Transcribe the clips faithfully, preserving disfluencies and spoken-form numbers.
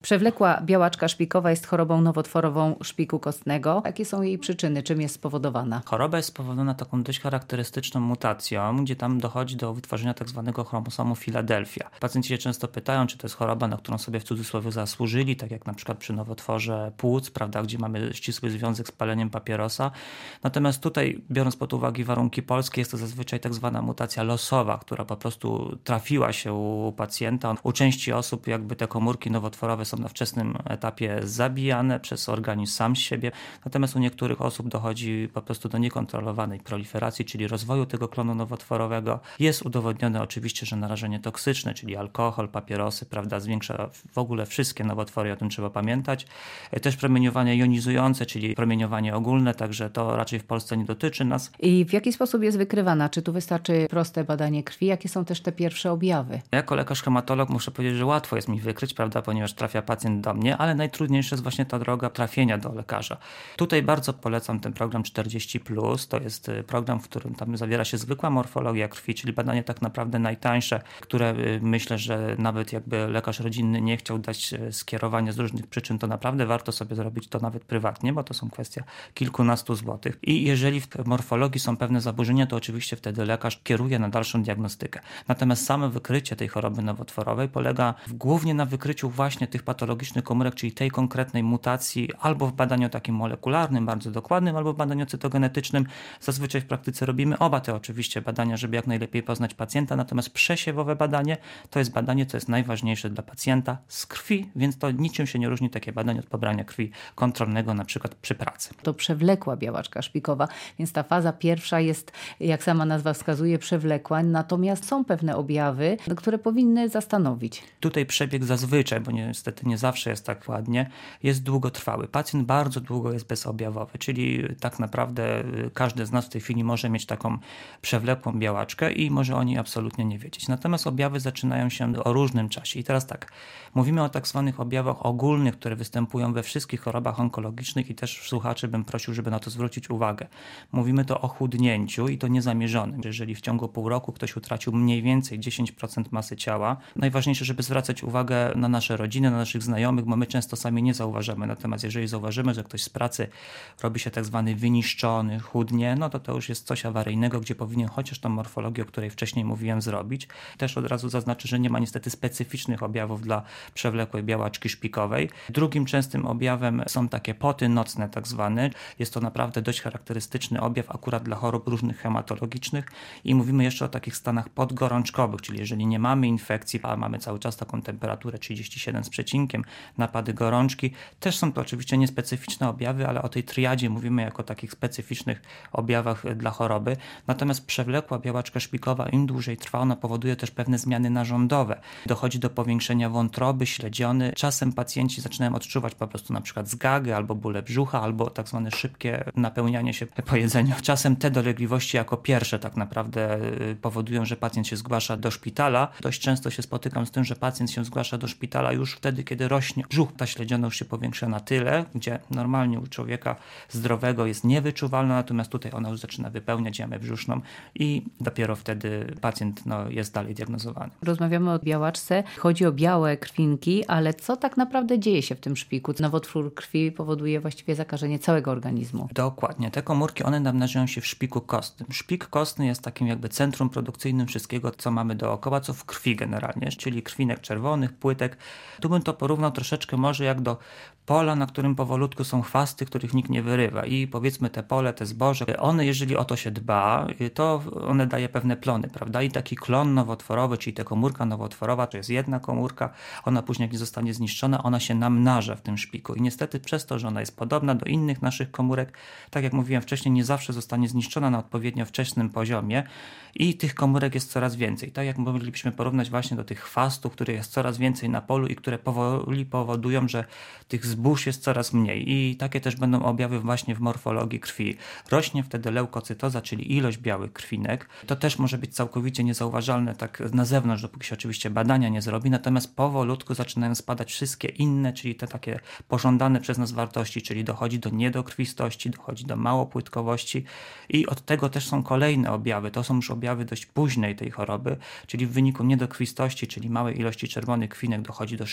Przewlekła białaczka szpikowa jest chorobą nowotworową szpiku kostnego. Jakie są jej przyczyny? Czym jest spowodowana? Choroba jest spowodowana taką dość charakterystyczną mutacją, gdzie tam dochodzi do wytworzenia tak zwanego chromosomu Philadelphia. Pacjenci się często pytają, czy to jest choroba, na którą sobie w cudzysłowie zasłużyli, tak jak na przykład przy nowotworze płuc, prawda, gdzie mamy ścisły związek z paleniem papierosa. Natomiast tutaj, biorąc pod uwagę warunki polskie, jest to zazwyczaj tak zwana mutacja losowa, która po prostu trafiła się u pacjenta. U części osób jakby te komórki nowotworowe są na wczesnym etapie zabijane przez organizm sam z siebie. Natomiast u niektórych osób dochodzi po prostu do niekontrolowanej proliferacji, czyli rozwoju tego klonu nowotworowego. Jest udowodnione oczywiście, że narażenie toksyczne, czyli alkohol, papierosy, prawda, zwiększa w ogóle wszystkie nowotwory, o tym trzeba pamiętać. Też promieniowanie jonizujące, czyli promieniowanie ogólne, także to raczej w Polsce nie dotyczy nas. I w jaki sposób jest wykrywana? Czy tu wystarczy proste badanie krwi? Jakie są też te pierwsze objawy? Jako lekarz hematolog muszę powiedzieć, że łatwo jest mi wykryć, prawda, ponieważ trafia pacjent do mnie, ale najtrudniejsza jest właśnie ta droga trafienia do lekarza. Tutaj bardzo polecam ten program czterdzieści plus. To jest program, w którym tam zawiera się zwykła morfologia krwi, czyli badanie tak naprawdę najtańsze, które myślę, że nawet jakby lekarz rodzinny nie chciał dać skierowania z różnych przyczyn, to naprawdę warto sobie zrobić to nawet prywatnie, bo to są kwestia kilkunastu złotych. I jeżeli w morfologii są pewne zaburzenia, to oczywiście wtedy lekarz kieruje na dalszą diagnostykę. Natomiast same wykrycie tej choroby nowotworowej polega głównie na wykryciu właśnie tych patologicznych komórek, czyli tej konkretnej mutacji, albo w badaniu takim molekularnym, bardzo dokładnym, albo w badaniu cytogenetycznym. Zazwyczaj w praktyce robimy oba te oczywiście badania, żeby jak najlepiej poznać pacjenta, natomiast przesiewowe badanie to jest badanie, co jest najważniejsze dla pacjenta z krwi, więc to niczym się nie różni takie badanie od pobrania krwi kontrolnego, na przykład przy pracy. To przewlekła białaczka szpikowa, więc ta faza pierwsza jest, jak sama nazwa wskazuje, przewlekła, natomiast są pewne objawy, które powinny zastanowić. Tutaj przebieg zazwyczaj, bo niestety nie zawsze jest tak ładnie, jest długotrwały. Pacjent bardzo długo jest bezobjawowy, czyli tak naprawdę każdy z nas w tej chwili może mieć taką przewlekłą białaczkę i może o niej absolutnie nie wiedzieć. Natomiast objawy zaczynają się o różnym czasie. I teraz tak, mówimy o tak zwanych objawach ogólnych, które występują we wszystkich chorobach onkologicznych i też słuchaczy bym prosił, żeby na to zwrócić uwagę. Mówimy to o chudnięciu i to niezamierzonym. Jeżeli w ciągu pół roku ktoś utracił mniej więcej dziesięć procent masy ciała, najważniejsze, żeby zwracać uwagę na nasze rodziny, na naszych znajomych, bo my często sami nie zauważamy. Natomiast jeżeli zauważymy, że ktoś z pracy robi się tak zwany wyniszczony, chudnie, no to to już jest coś awaryjnego, gdzie powinien chociaż tą morfologię, o której wcześniej mówiłem, zrobić. Też od razu zaznaczę, że nie ma niestety specyficznych objawów dla przewlekłej białaczki szpikowej. Drugim częstym objawem są takie poty nocne tak zwane. Jest to naprawdę dość charakterystyczny objaw akurat dla chorób różnych hematologicznych i mówimy jeszcze o takich stanach podgorączkowych, czyli jeżeli nie mamy infekcji, a mamy cały czas taką temperaturę trzydzieści siedem z przecinkiem, napady gorączki, też są to oczywiście niespecyficzne objawy, ale o tej triadzie mówimy jako takich specyficznych objawach dla choroby. Natomiast przewlekła białaczka szpikowa, im dłużej trwa, ona powoduje też pewne zmiany narządowe. Dochodzi do powiększenia wątroby, śledziony. Czasem pacjenci zaczynają odczuwać po prostu na przykład zgagę, albo bóle brzucha, albo tak zwane szybkie napełnianie się po jedzeniu. Czasem te dolegliwości jako pierwsze tak naprawdę powodują, że pacjent się zgłasza do szpitala. Dość często się spotykam z tym, że pacjent się zgłasza do szpitala już wtedy, kiedy rośnie brzuch. Ta śledziona już się powiększa na tyle, gdzie normalnie u człowieka zdrowego jest niewyczuwalna, natomiast tutaj ona już zaczyna wypełniać jamę brzuszną i dopiero wtedy pacjent no, jest dalej diagnozowany. Rozmawiamy o białaczce, chodzi o białe krwinki, ale co tak naprawdę dzieje się w tym szpiku? Nowotwór krwi powoduje właściwie zakażenie całego organizmu. Dokładnie. Te komórki, one namnażają się w szpiku kostnym. Szpik kostny jest takim jakby centrum produkcyjnym wszystkiego, co mamy dookoła, co w krwi generalnie, czyli krwinek czerwonych, płytek. Tu bym to porównał troszeczkę może jak do pola, na którym powolutku są chwasty, których nikt nie wyrywa i powiedzmy te pole, te zboże, one jeżeli o to się dba, to one daje pewne plony, prawda? I taki klon nowotworowy, czyli ta komórka nowotworowa, to jest jedna komórka, ona później jak nie zostanie zniszczona, ona się namnaża w tym szpiku i niestety przez to, że ona jest podobna do innych naszych komórek, tak jak mówiłem wcześniej, nie zawsze zostanie zniszczona na odpowiednio wczesnym poziomie i tych komórek jest coraz więcej. Tak jak moglibyśmy porównać właśnie do tych chwastów, których jest coraz więcej na polu i które powoli powodują, że tych zbóż jest coraz mniej i takie też będą objawy właśnie w morfologii krwi. Rośnie wtedy leukocytoza, czyli ilość białych krwinek. To też może być całkowicie niezauważalne tak na zewnątrz, dopóki się oczywiście badania nie zrobi, natomiast powolutku zaczynają spadać wszystkie inne, czyli te takie pożądane przez nas wartości, czyli dochodzi do niedokrwistości, dochodzi do małopłytkowości i od tego też są kolejne objawy. To są już objawy dość późnej tej choroby, czyli w wyniku niedokrwistości, czyli małej ilości czerwonych krwinek dochodzi do szybkiego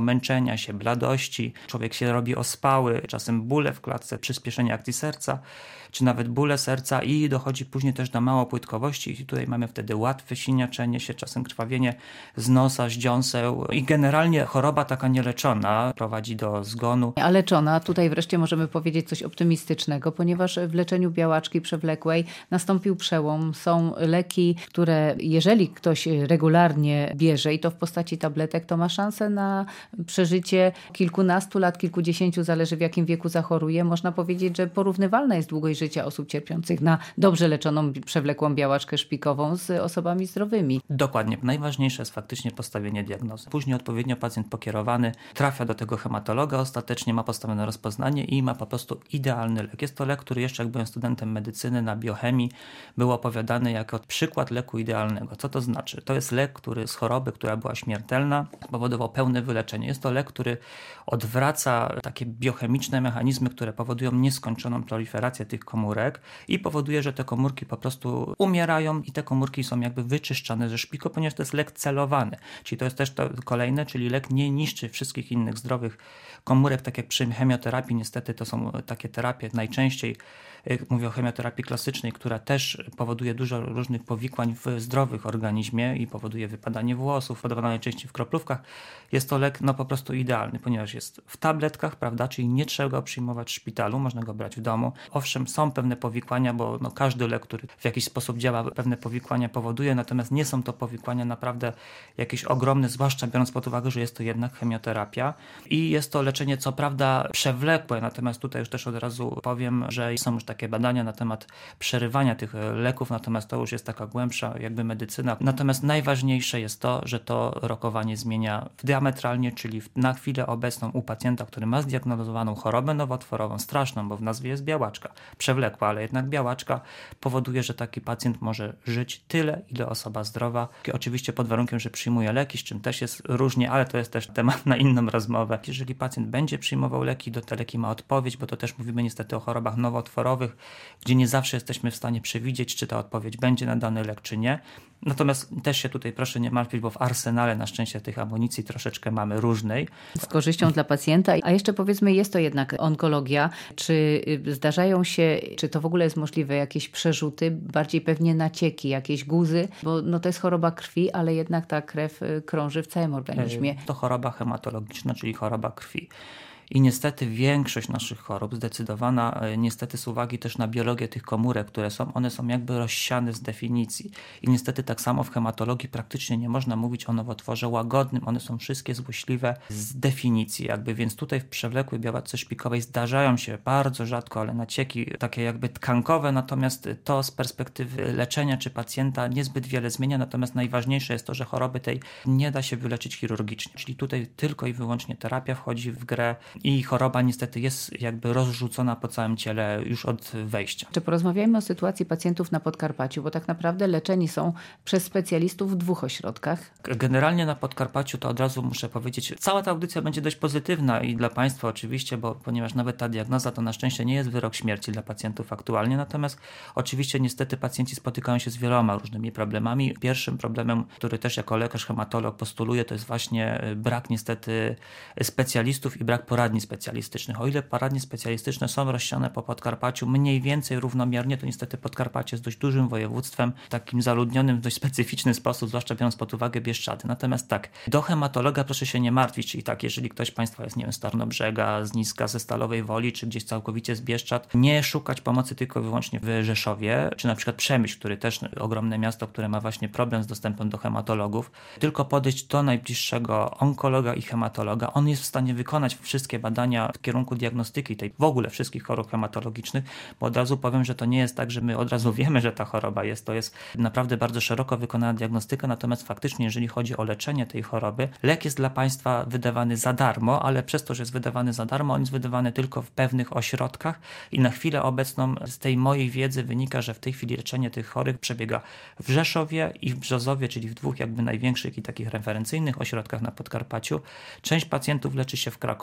męczenia się, bladości, człowiek się robi ospały, czasem bóle w klatce, przyspieszenie akcji serca, czy nawet bóle serca i dochodzi później też do małopłytkowości i tutaj mamy wtedy łatwe siniaczenie się, czasem krwawienie z nosa, z dziąseł i generalnie choroba taka nieleczona prowadzi do zgonu. A leczona, tutaj wreszcie możemy powiedzieć coś optymistycznego, ponieważ w leczeniu białaczki przewlekłej nastąpił przełom. Są leki, które jeżeli ktoś regularnie bierze i to w postaci tabletek, to ma szansę na przeżycie kilkunastu lat, kilkudziesięciu, zależy w jakim wieku zachoruje. Można powiedzieć, że porównywalna jest długość życia osób cierpiących na dobrze leczoną przewlekłą białaczkę szpikową z osobami zdrowymi. Dokładnie. Najważniejsze jest faktycznie postawienie diagnozy. Później odpowiednio pacjent pokierowany trafia do tego hematologa, ostatecznie ma postawione rozpoznanie i ma po prostu idealny lek. Jest to lek, który jeszcze jak byłem studentem medycyny na biochemii był opowiadany jako przykład leku idealnego. Co to znaczy? To jest lek, który z choroby, która była śmiertelna, powodował pełne wyleczenie. Jest to lek, który odwraca takie biochemiczne mechanizmy, które powodują nieskończoną proliferację tych komórek i powoduje, że te komórki po prostu umierają i te komórki są jakby wyczyszczane ze szpiku, ponieważ to jest lek celowany. Czyli to jest też to kolejne, czyli lek nie niszczy wszystkich innych zdrowych komórek, tak jak przy chemioterapii. Niestety to są takie terapie najczęściej, mówię o chemioterapii klasycznej, która też powoduje dużo różnych powikłań w zdrowych organizmie i powoduje wypadanie włosów, podawane najczęściej w kroplówkach. Jest to lek no po prostu idealny, ponieważ jest w tabletkach, prawda, czyli nie trzeba go przyjmować w szpitalu, można go brać w domu. Owszem, są pewne powikłania, bo no każdy lek, który w jakiś sposób działa, pewne powikłania powoduje, natomiast nie są to powikłania naprawdę jakieś ogromne, zwłaszcza biorąc pod uwagę, że jest to jednak chemioterapia i jest to leczenie co prawda przewlekłe, natomiast tutaj już też od razu powiem, że są już takie badania na temat przerywania tych leków, natomiast to już jest taka głębsza jakby medycyna. Natomiast najważniejsze jest to, że to rokowanie zmienia diametralnie, czyli na chwilę obecną u pacjenta, który ma zdiagnozowaną chorobę nowotworową, straszną, bo w nazwie jest białaczka, przewlekła, ale jednak białaczka powoduje, że taki pacjent może żyć tyle, ile osoba zdrowa. Oczywiście pod warunkiem, że przyjmuje leki, z czym też jest różnie, ale to jest też temat na inną rozmowę. Jeżeli pacjent będzie przyjmował leki, to te leki ma odpowiedź, bo to też mówimy niestety o chorobach nowotworowych, gdzie nie zawsze jesteśmy w stanie przewidzieć, czy ta odpowiedź będzie na dany lek, czy nie. Natomiast też się tutaj proszę nie martwić, bo w arsenale na szczęście tych amunicji troszeczkę mamy różnej. Z korzyścią dla pacjenta. A jeszcze powiedzmy, jest to jednak onkologia. Czy zdarzają się, czy to w ogóle jest możliwe, jakieś przerzuty, bardziej pewnie nacieki, jakieś guzy, bo no to jest choroba krwi, ale jednak ta krew krąży w całym organizmie. To choroba hematologiczna, czyli choroba krwi. I niestety większość naszych chorób, zdecydowana niestety z uwagi też na biologię tych komórek, które są, one są jakby rozsiane z definicji. I niestety tak samo w hematologii praktycznie nie można mówić o nowotworze łagodnym. One są wszystkie złośliwe z definicji jakby, więc tutaj w przewlekłej białaczce szpikowej zdarzają się bardzo rzadko, ale nacieki takie jakby tkankowe, natomiast to z perspektywy leczenia czy pacjenta niezbyt wiele zmienia, natomiast najważniejsze jest to, że choroby tej nie da się wyleczyć chirurgicznie. Czyli tutaj tylko i wyłącznie terapia wchodzi w grę, i choroba niestety jest jakby rozrzucona po całym ciele już od wejścia. Czy porozmawiajmy o sytuacji pacjentów na Podkarpaciu, bo tak naprawdę leczeni są przez specjalistów w dwóch ośrodkach. Generalnie na Podkarpaciu to od razu muszę powiedzieć, cała ta audycja będzie dość pozytywna i dla Państwa oczywiście, bo ponieważ nawet ta diagnoza to na szczęście nie jest wyrok śmierci dla pacjentów aktualnie, natomiast oczywiście niestety pacjenci spotykają się z wieloma różnymi problemami. Pierwszym problemem, który też jako lekarz hematolog postuluję, to jest właśnie brak niestety specjalistów i brak poradni specjalistycznych. O ile poradnie specjalistyczne są rozsiane po Podkarpaciu mniej więcej równomiernie, to niestety Podkarpacie jest dość dużym województwem, takim zaludnionym w dość specyficzny sposób, zwłaszcza biorąc pod uwagę Bieszczady. Natomiast tak, do hematologa proszę się nie martwić, czyli tak, jeżeli ktoś Państwa jest, nie wiem, z Tarnobrzega, z Niska, ze Stalowej Woli, czy gdzieś całkowicie z Bieszczad, nie szukać pomocy tylko i wyłącznie w Rzeszowie, czy na przykład Przemyśl, który też ogromne miasto, które ma właśnie problem z dostępem do hematologów, tylko podejść do najbliższego onkologa i hematologa. On jest w stanie wykonać wszystkie badania w kierunku diagnostyki tej w ogóle wszystkich chorób hematologicznych, bo od razu powiem, że to nie jest tak, że my od razu wiemy, że ta choroba jest. To jest naprawdę bardzo szeroko wykonana diagnostyka, natomiast faktycznie, jeżeli chodzi o leczenie tej choroby, lek jest dla Państwa wydawany za darmo, ale przez to, że jest wydawany za darmo, on jest wydawany tylko w pewnych ośrodkach i na chwilę obecną z tej mojej wiedzy wynika, że w tej chwili leczenie tych chorych przebiega w Rzeszowie i w Brzozowie, czyli w dwóch jakby największych i takich referencyjnych ośrodkach na Podkarpaciu. Część pacjentów leczy się w Krakowie, część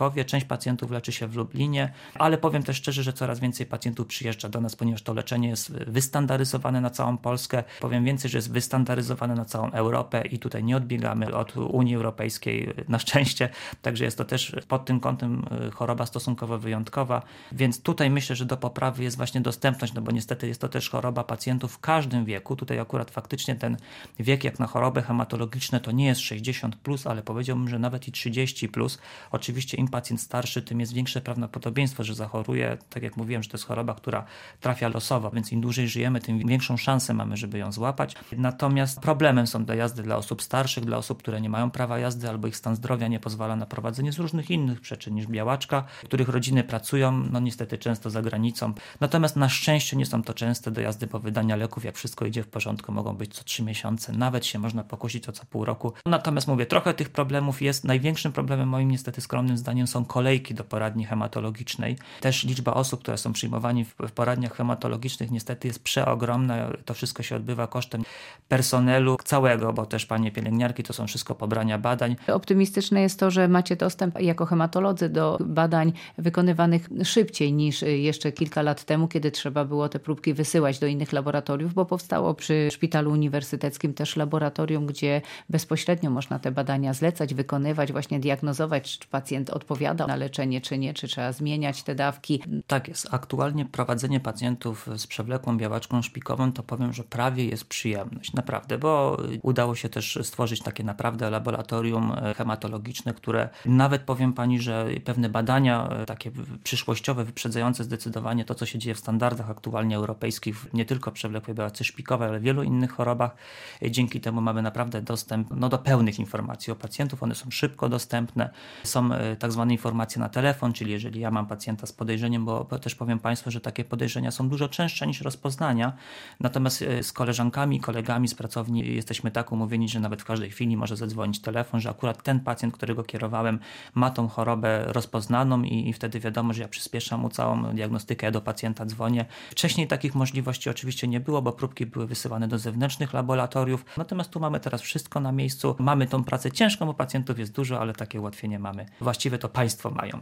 część pacjentów leczy się w Lublinie, ale powiem też szczerze, że coraz więcej pacjentów przyjeżdża do nas, ponieważ to leczenie jest wystandaryzowane na całą Polskę. Powiem więcej, że jest wystandaryzowane na całą Europę i tutaj nie odbiegamy od Unii Europejskiej na szczęście, także jest to też pod tym kątem choroba stosunkowo wyjątkowa, więc tutaj myślę, że do poprawy jest właśnie dostępność, no bo niestety jest to też choroba pacjentów w każdym wieku. Tutaj akurat faktycznie ten wiek jak na choroby hematologiczne to nie jest sześćdziesiąt plus, ale powiedziałbym, że nawet i trzydzieści plus. Oczywiście im pacjent starszy, tym jest większe prawdopodobieństwo, że zachoruje. Tak jak mówiłem, że to jest choroba, która trafia losowo, więc im dłużej żyjemy, tym większą szansę mamy, żeby ją złapać. Natomiast problemem są dojazdy dla osób starszych, dla osób, które nie mają prawa jazdy albo ich stan zdrowia nie pozwala na prowadzenie z różnych innych przyczyn niż białaczka, których rodziny pracują, no niestety często za granicą. Natomiast na szczęście nie są to częste dojazdy po wydania leków, jak wszystko idzie w porządku, mogą być co trzy miesiące, nawet się można pokusić o co pół roku. Natomiast mówię, trochę tych problemów jest. Największym problemem moim niestety skromnym zdaniem są kolejki do poradni hematologicznej. Też liczba osób, które są przyjmowani w, w poradniach hematologicznych niestety jest przeogromna. To wszystko się odbywa kosztem personelu całego, bo też panie pielęgniarki to są wszystko pobrania badań. Optymistyczne jest to, że macie dostęp jako hematolodzy do badań wykonywanych szybciej niż jeszcze kilka lat temu, kiedy trzeba było te próbki wysyłać do innych laboratoriów, bo powstało przy Szpitalu Uniwersyteckim też laboratorium, gdzie bezpośrednio można te badania zlecać, wykonywać, właśnie diagnozować, czy pacjent odpowiada na leczenie, czy nie, czy trzeba zmieniać te dawki. Tak jest. Aktualnie prowadzenie pacjentów z przewlekłą białaczką szpikową to powiem, że prawie jest przyjemność. Naprawdę, bo udało się też stworzyć takie naprawdę laboratorium hematologiczne, które nawet powiem pani, że pewne badania takie przyszłościowe, wyprzedzające zdecydowanie to, co się dzieje w standardach aktualnie europejskich, nie tylko przewlekłej białaczce szpikowej, ale w wielu innych chorobach. Dzięki temu mamy naprawdę dostęp no, do pełnych informacji o pacjentów. One są szybko dostępne. Są tak zwane informacje na telefon, czyli jeżeli ja mam pacjenta z podejrzeniem, bo też powiem państwu, że takie podejrzenia są dużo częstsze niż rozpoznania. Natomiast z koleżankami, kolegami z pracowni jesteśmy tak umówieni, że nawet w każdej chwili może zadzwonić telefon, że akurat ten pacjent, którego kierowałem, ma tą chorobę rozpoznaną i, i wtedy wiadomo, że ja przyspieszam mu całą diagnostykę, ja do pacjenta dzwonię. Wcześniej takich możliwości oczywiście nie było, bo próbki były wysyłane do zewnętrznych laboratoriów. Natomiast tu mamy teraz wszystko na miejscu. Mamy tą pracę ciężką, bo pacjentów jest dużo, ale takie ułatwienie mamy. Właściwie to państwo mają.